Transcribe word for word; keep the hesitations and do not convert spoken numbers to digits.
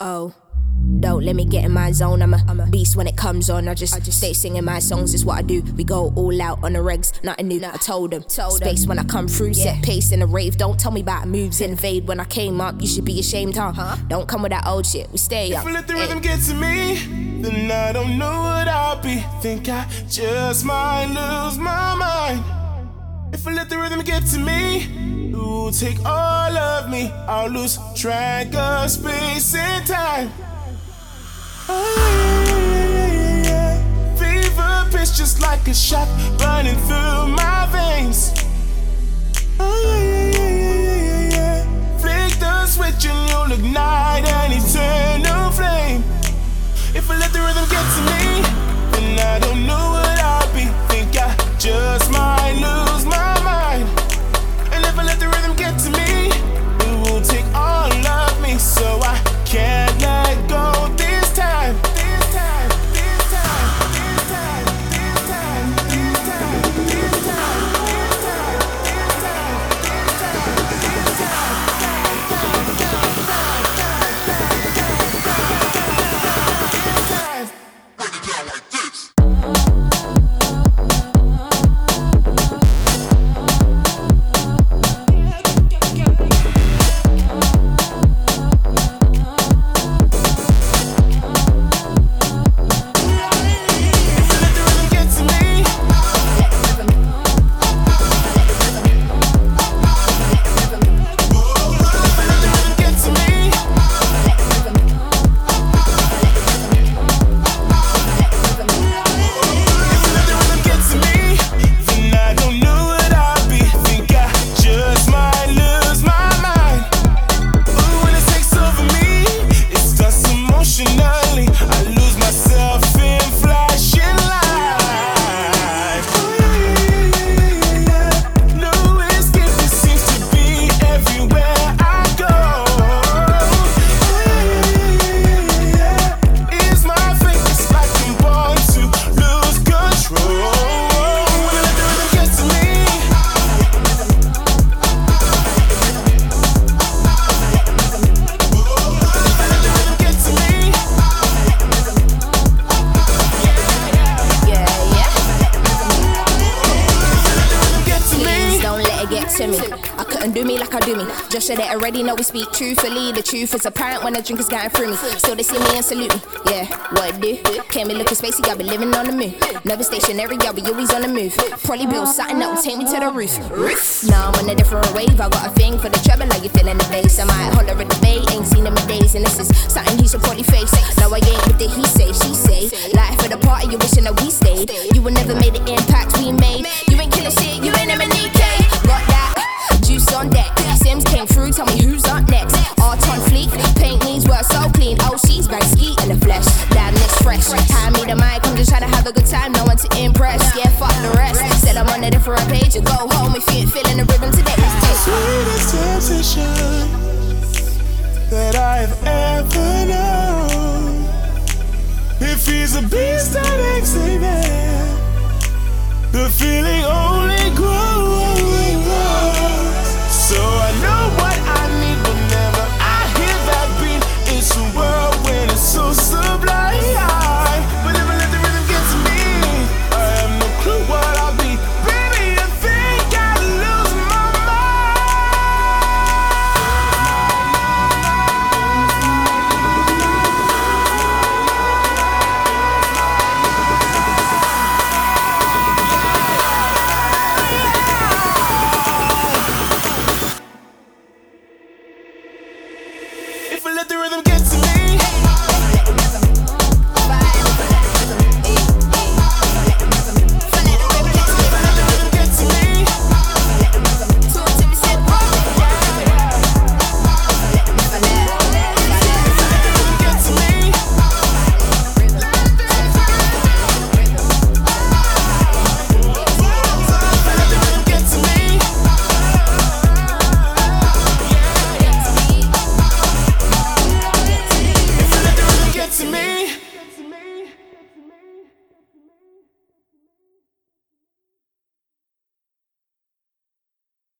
Oh, don't let me get in my zone. I'm a, I'm a beast when it comes on. I just, I just stay singing my songs, is what I do. We go all out on the regs, nothing new. I told them, told space them. When I come through, yeah. Set pace in a rave. Don't tell me about moves, invade. When I came up, you should be ashamed, huh? huh? Don't come with that old shit, we stay up. If I let the rhythm get to me, then I don't know what I'll be. Think I just might lose my mind. If I let the rhythm get to me, it will take all of me. I'll lose track of space and time. Oh, yeah, yeah, yeah. Fever pitch just like a shot running through my veins. Oh, yeah, yeah, yeah, yeah, yeah. Flick the switch and you'll ignite an eternal flame. If I let the rhythm get to me, then I don't know what I'll be. Think I just might lose my mind. And if I let the rhythm get to me, it will take all of me. So I can't let go this time. This time, this time, this time, this time, this time, this time, this time, this time, this time. Break it down like this. Just so they already know we speak truthfully. The truth is apparent when the drink is getting through me. Still they see me and salute me. Yeah, what it do? Came me looking spacey, I be living on the moon. Never stationary, I be always on the move. Probably build something that will take me to the roof. Roof. Now I'm on a different wave. I got a thing for the treble, like you feeling the bass. I might holler at the bay, ain't seen him in days. And this is something he should probably face. No, I ain't with the he say, she say. Life for the party, you wishing that we stayed. You would never made the impact we made. You ain't killing shit, you ain't